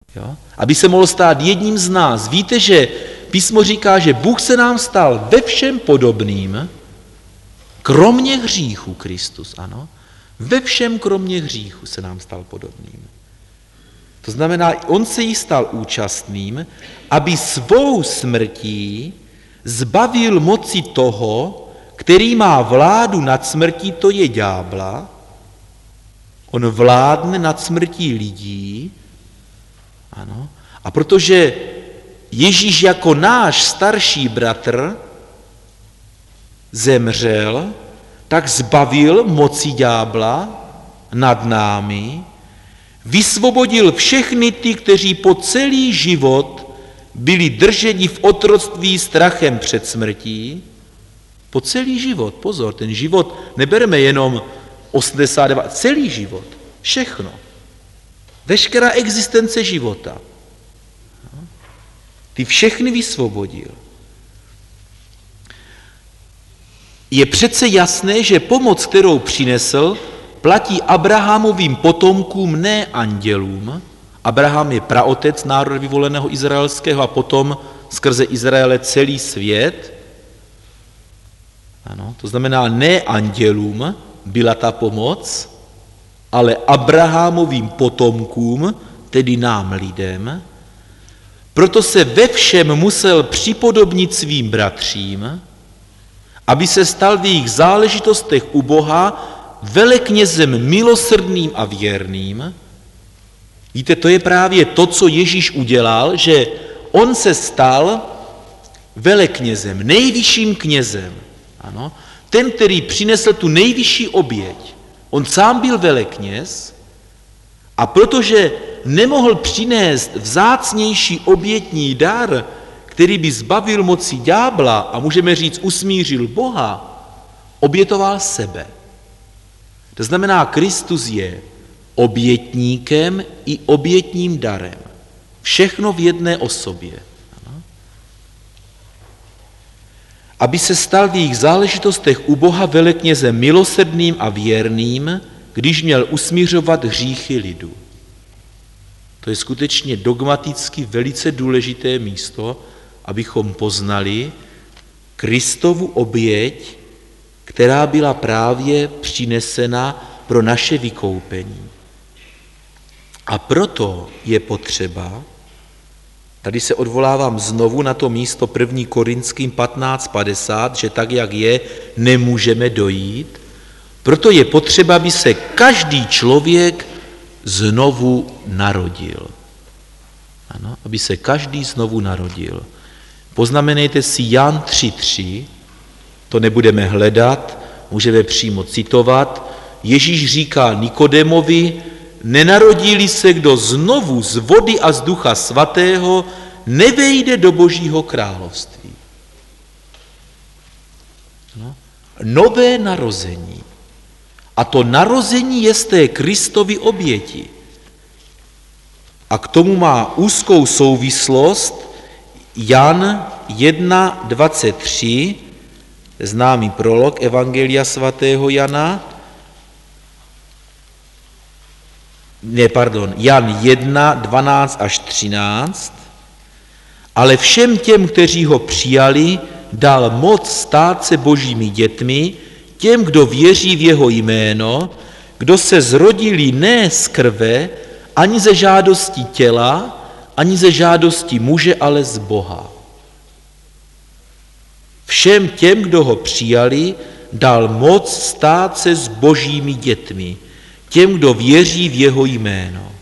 Jo? Aby se mohl stát jedním z nás. Víte, že písmo říká, že Bůh se nám stal ve všem podobným, kromě hříchu Kristus, ano. Ve všem kromě hříchu se nám stal podobným. To znamená, on se jí stal účastným, aby svou smrtí zbavil moci toho, který má vládu nad smrtí, to je ďábla. On vládne nad smrtí lidí. Ano. A protože Ježíš jako náš starší bratr zemřel, tak zbavil moci ďábla nad námi, vysvobodil všechny ty, kteří po celý život byli drženi v otroctví strachem před smrtí. Po celý život, pozor, ten život nebereme jenom 82, celý život, všechno. Veškerá existence života. Ty všechny vysvobodil. Je přece jasné, že pomoc, kterou přinesl, platí Abrahamovým potomkům, ne andělům. Abraham je praotec národa vyvoleného izraelského a potom skrze Izraele celý svět. Ano, to znamená, ne andělům byla ta pomoc, ale Abrahamovým potomkům, tedy nám lidem. Proto se ve všem musel připodobnit svým bratřím, aby se stal v jejich záležitostech u Boha veleknězem milosrdným a věrným. Víte, to je právě to, co Ježíš udělal, že on se stal veleknězem, nejvyšším knězem. Ano, ten, který přinesl tu nejvyšší oběť. On sám byl velekněz a protože nemohl přinést vzácnější obětní dar, který by zbavil moci ďábla a můžeme říct usmířil Boha, obětoval sebe. To znamená, Kristus je obětníkem i obětním darem. Všechno v jedné osobě. Ano. Aby se stal v jejich záležitostech u Boha veleknězem milosrdným a věrným, když měl usmířovat hříchy lidu. To je skutečně dogmaticky velice důležité místo, abychom poznali Kristovu oběť, která byla právě přinesena pro naše vykoupení. A proto je potřeba, tady se odvolávám znovu na to místo 1. Korinským 15:50, že tak, jak je, nemůžeme dojít, proto je potřeba, aby se každý člověk znovu narodil. Ano, aby se každý znovu narodil. Poznamenejte si Jan 3:3, to nebudeme hledat, můžeme přímo citovat. Ježíš říká Nikodemovi, nenarodí-li se kdo znovu z vody a z Ducha Svatého, nevejde do Božího království. No. Nové narození. A to narození je z té Kristovy oběti. A k tomu má úzkou souvislost Jan 1:23, známý prolog Evangelia svatého Jana, Jan 1:12-13, ale všem těm, kteří ho přijali, dal moc stát se božími dětmi, těm, kdo věří v jeho jméno, kdo se zrodili ne z krve, ani ze žádosti těla, ani ze žádosti muže, ale z Boha. Všem těm, kdo ho přijali, dal moc stát se s božími dětmi, těm, kdo věří v jeho jméno.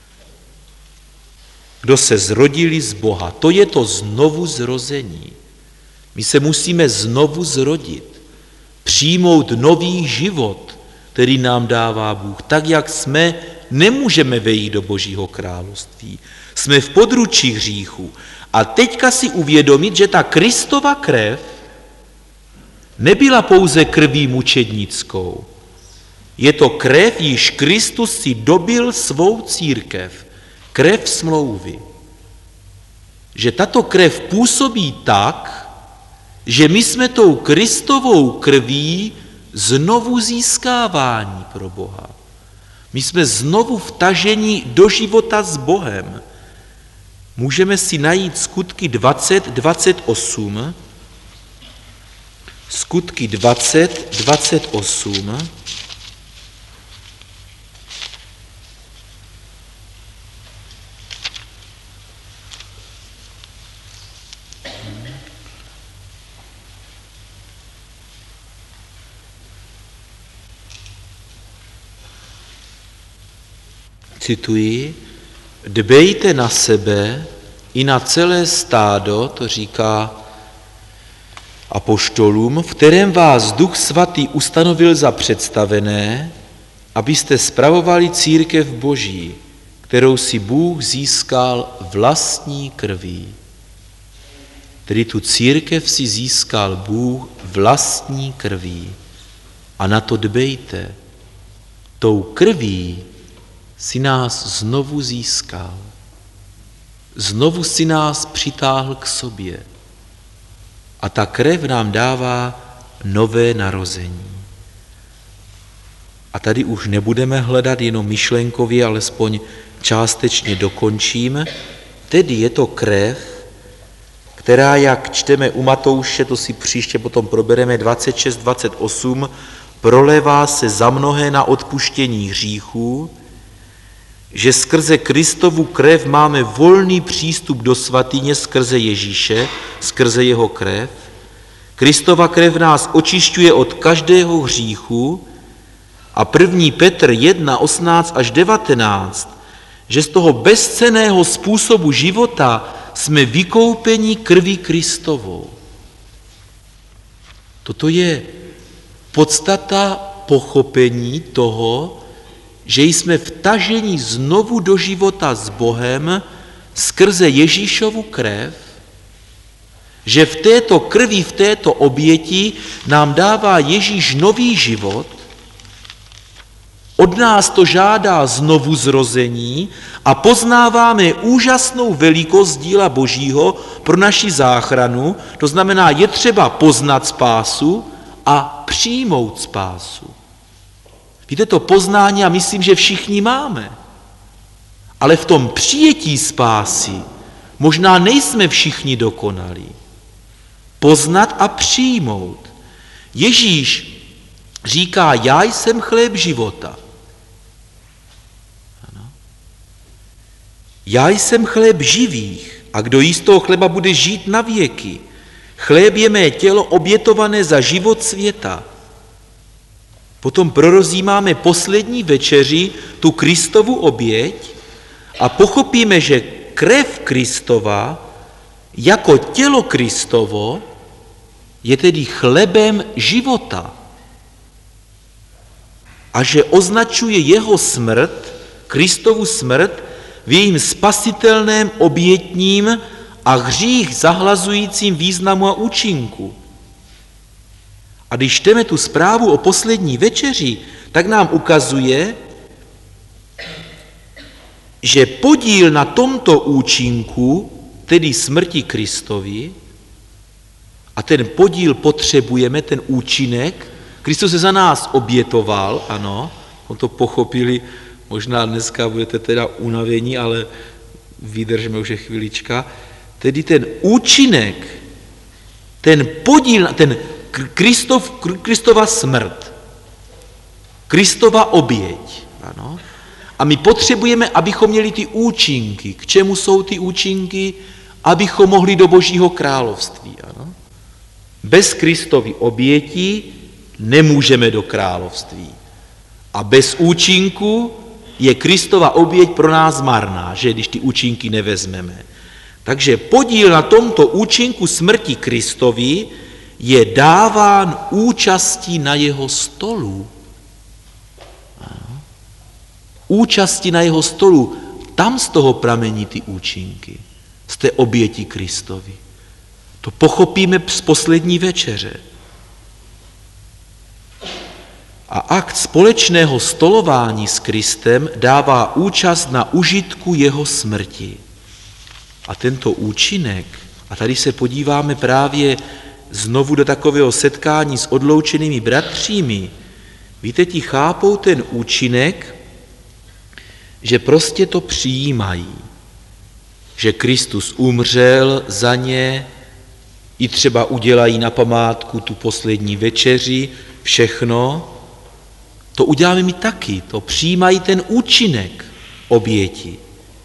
Kdo se zrodili z Boha. To je to znovu zrození. My se musíme znovu zrodit, přijmout nový život, který nám dává Bůh. Tak, jak jsme, nemůžeme vejít do Božího království. Jsme v područí hříchu. A teďka si uvědomit, že ta Kristova krev nebyla pouze krví mučednickou. Je to krev, již Kristus si dobil svou církev. Krev smlouvy. Že tato krev působí tak, že my jsme tou Kristovou krví znovu získávání pro Boha. My jsme znovu vtaženi do života s Bohem. Můžeme si najít Skutky 20:28. Skutky 20:28. Cituji, dbejte na sebe i na celé stádo, to říká apoštolům, v kterém vás Duch Svatý ustanovil za představené, abyste spravovali církev Boží, kterou si Bůh získal vlastní krví. Tedy tu církev si získal Bůh vlastní krví. A na to dbejte. Tou krví si nás znovu získal. Znovu si nás přitáhl k sobě. A ta krev nám dává nové narození. A tady už nebudeme hledat jenom myšlenkově, alespoň částečně dokončím. Tedy je to krev, která, jak čteme u Matouše, to si příště potom probereme, 26:28, prolévá se za mnohé na odpuštění hříchů, že skrze Kristovu krev máme volný přístup do svatyně skrze Ježíše, skrze jeho krev. Kristova krev nás očišťuje od každého hříchu a 1. Petr 1:18-19, že z toho bezcenného způsobu života jsme vykoupeni krví Kristovou. Toto je podstata pochopení toho, že jsme vtaženi znovu do života s Bohem skrze Ježíšovu krev, že v této krvi, v této oběti nám dává Ježíš nový život, od nás to žádá znovu zrození a poznáváme úžasnou velikost díla Božího pro naši záchranu, to znamená, je třeba poznat spásu a přijmout spásu. Víte, to poznání, a myslím, že všichni máme. Ale v tom přijetí spásy možná nejsme všichni dokonalí. Poznat a přijmout. Ježíš říká, já jsem chléb života. Ano. Já jsem chléb živých a kdo jí z toho chleba bude žít na věky. Chléb je mé tělo obětované za život světa. Potom prorozímáme poslední večeři, tu Kristovu oběť a pochopíme, že krev Kristova jako tělo Kristovo je tedy chlebem života a že označuje jeho smrt, Kristovu smrt, v jejím spasitelném, obětním a hřích zahlazujícím významu a účinku. A když čteme tu zprávu o poslední večeři, tak nám ukazuje, že podíl na tomto účinku, tedy smrti Kristovi, a ten podíl potřebujeme, ten účinek, Kristus se za nás obětoval, ano, on to pochopili, možná dneska budete teda unavení, ale vydržme už je chvilička, tedy ten účinek, ten podíl, ten Kristova smrt, Kristova oběť, ano. A my potřebujeme, abychom měli ty účinky. K čemu jsou ty účinky? Abychom mohli do Božího království, ano. Bez Kristovy oběti nemůžeme do království. A bez účinku je Kristova oběť pro nás marná, že když ty účinky nevezmeme. Takže podíl na tomto účinku smrti Kristovi je dáván účastí na jeho stolu. Ano. Účastí na jeho stolu, tam z toho pramení ty účinky, z té oběti Kristovi. To pochopíme z poslední večeře. A akt společného stolování s Kristem dává účast na užitku jeho smrti. A tento účinek, a tady se podíváme právě znovu do takového setkání s odloučenými bratřími, víte, ti chápou ten účinek, že prostě to přijímají. že Kristus umřel za ně, i třeba udělají na památku tu poslední večeři, všechno, to uděláme my taky, to přijímají ten účinek oběti.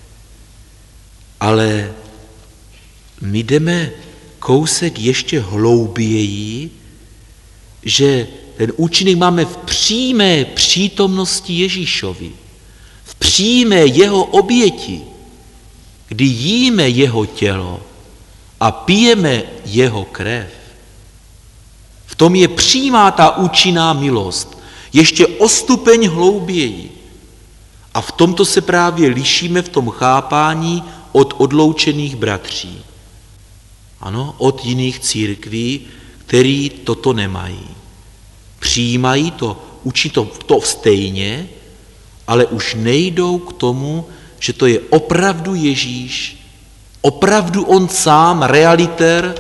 Ale my jdeme kousek ještě hlouběji, že ten účinek máme v přímé přítomnosti Ježíšovi, v přímé jeho oběti, kdy jíme jeho tělo a pijeme jeho krev. V tom je přímá ta účinná milost, ještě o stupeň hlouběji. A v tomto se právě lišíme v tom chápání od odloučených bratří. Ano, od jiných církví, který toto nemají. Přijímají to, učí to stejně, ale už nejdou k tomu, že to je opravdu Ježíš, opravdu on sám, realitér,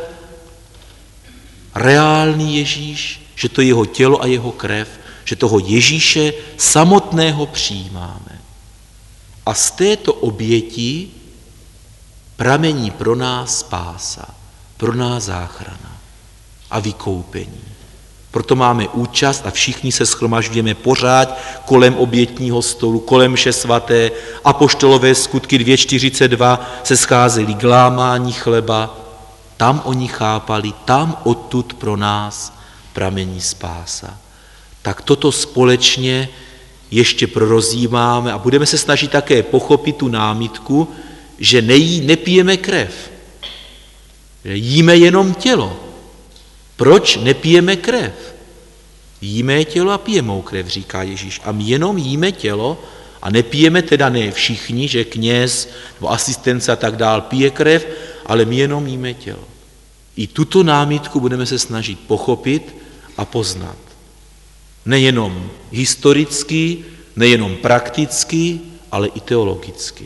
reálný Ježíš, že to je jeho tělo a jeho krev, že toho Ježíše samotného přijímáme. A z této oběti pramení pro nás spása, pro nás záchrana a vykoupení. Proto máme účast a všichni se shromažďujeme pořád kolem obětního stolu, kolem mše svaté. Apoštolové skutky 2:42 se scházeli k lámání chleba. Tam oni chápali, tam odtud pro nás pramení spása. Tak toto společně ještě prorozjímáme a budeme se snažit také pochopit tu námitku, že nepijeme krev, že jíme jenom tělo. Proč nepijeme krev? Jíme tělo a pijeme krev, říká Ježíš. A my jenom jíme tělo a nepijeme, teda ne všichni, že kněz nebo asistence a tak dál pije krev, ale my jenom jíme tělo. I tuto námitku budeme se snažit pochopit a poznat. Nejenom historicky, nejenom prakticky, ale i teologicky.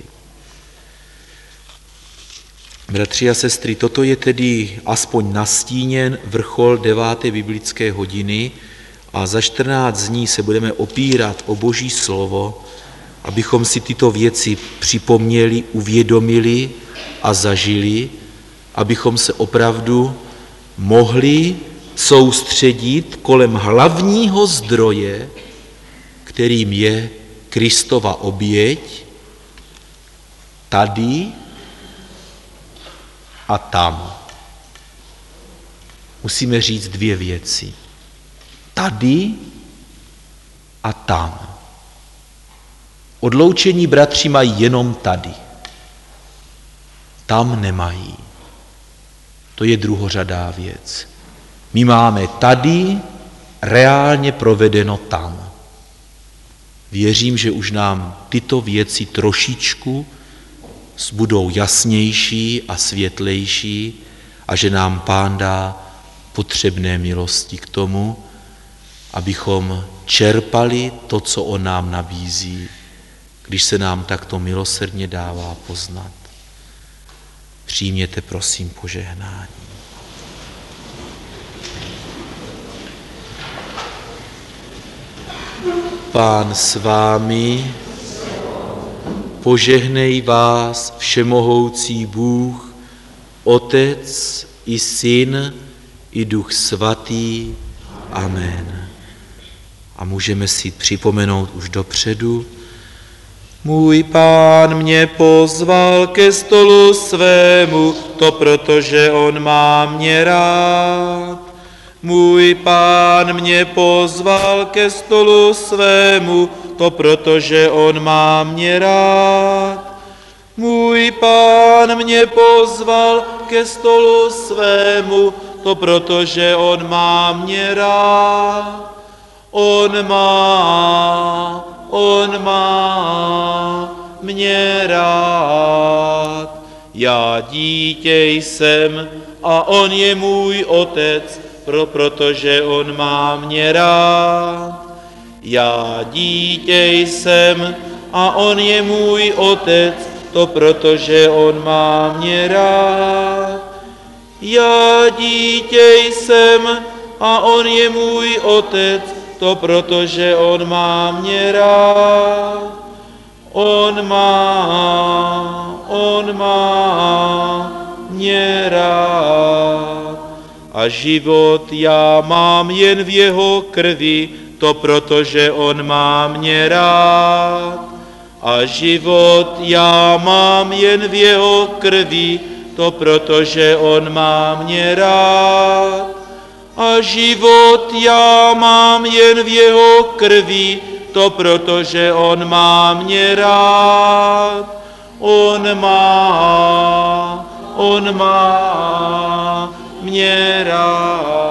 Bratři a sestry, toto je tedy aspoň nastíněn vrchol 9. biblické hodiny a za 14 dní se budeme opírat o Boží slovo, abychom si tyto věci připomněli, uvědomili a zažili, abychom se opravdu mohli soustředit kolem hlavního zdroje, kterým je Kristova oběť, tady a tam. Musíme říct dvě věci. Tady a tam. Odloučení bratři mají jenom tady. Tam nemají. To je druhořadá věc. My máme tady reálně provedeno tam. Věřím, že už nám tyto věci trošičku budou jasnější a světlejší a že nám Pán dá potřebné milosti k tomu, abychom čerpali to, co on nám nabízí, když se nám takto milosrdně dává poznat. Přijměte prosím požehnání. Pán s vámi, požehnej vás všemohoucí Bůh, Otec i Syn i Duch Svatý. Amen. A můžeme si připomenout už dopředu. Můj Pán mě pozval ke stolu svému, to protože on má mě rád. Můj Pán mě pozval ke stolu svému, to protože on má mě rád. Můj Pán mě pozval ke stolu svému, to protože on má mě rád. On má mě rád. Já dítě jsem a on je můj otec, protože on má mě rád. Já dítě jsem a on je můj otec, to protože on má mě rád. Já dítě jsem a on je můj otec, to protože on má mě rád. On má on má mě rád. A život já mám jen v jeho krvi, to proto, že on má mě rád. A život já mám jen v jeho krvi, to proto, že on má mě rád. A život já mám jen v jeho krvi, to proto, že on má mě rád. On má mě rád.